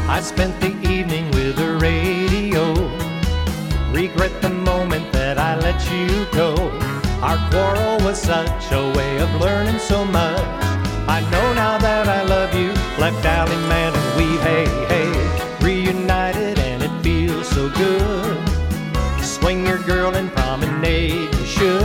I spent the evening with the radio. Regret the moment that I let you go. Our quarrel was such a way of learning so much. I know now that I love you, left alley man, and we